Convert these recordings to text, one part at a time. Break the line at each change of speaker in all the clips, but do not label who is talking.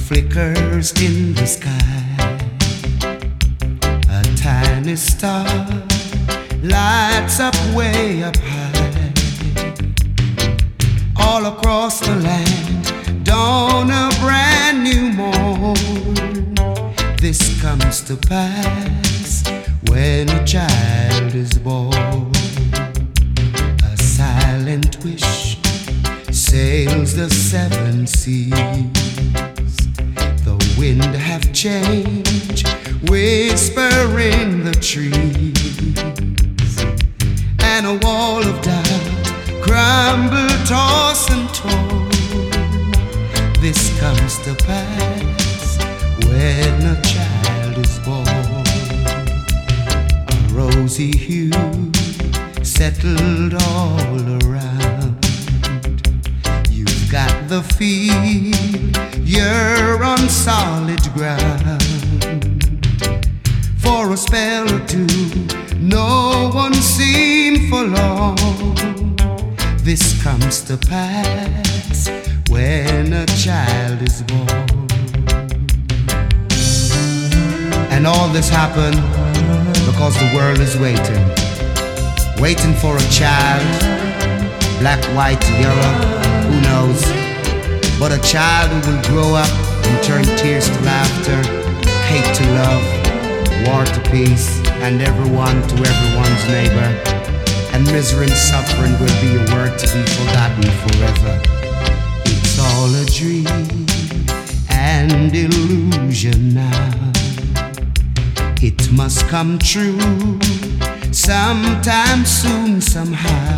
flickers in the sky. A tiny star lights up way up high. All across the land, dawn a brand new morn. This comes to pass when a child is born. A silent wish sails the seven seas. The wind have changed, whisper in the trees, and a wall of doubt crumble, toss and torn. This comes to pass when a child is born. A rosy hue settled all around. You've got the feel you're on solid ground. For a spell or two, no one seen for long. This comes to pass when a child is born. And all this happened because the world is waiting. Waiting for a child, black, white, yellow, who knows? But a child who will grow up and turn tears to laughter, hate to love, war to peace, and everyone to everyone's neighbor. And misery and suffering will be a word to be forgotten forever. It's all a dream and illusion now. It must come true sometime soon, somehow.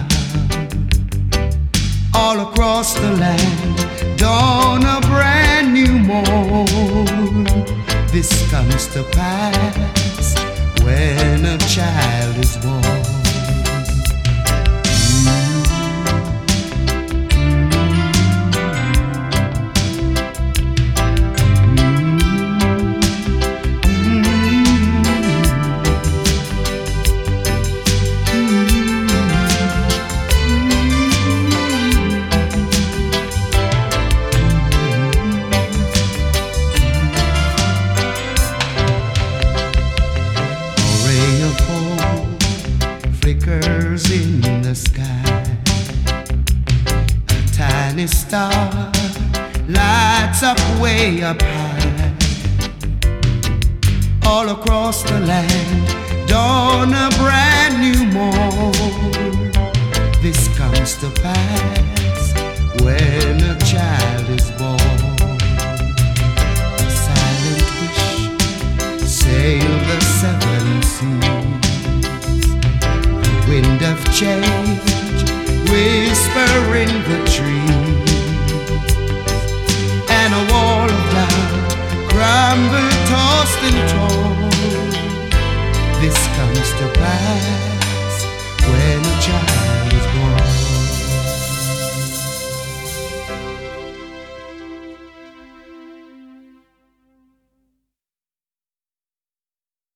All across the land, dawn a brand new morn. This comes to pass when a child is born. Flickers in the sky. A tiny star lights up way up high. All across the land, dawn a brand new morn. This comes to pass when a child is born.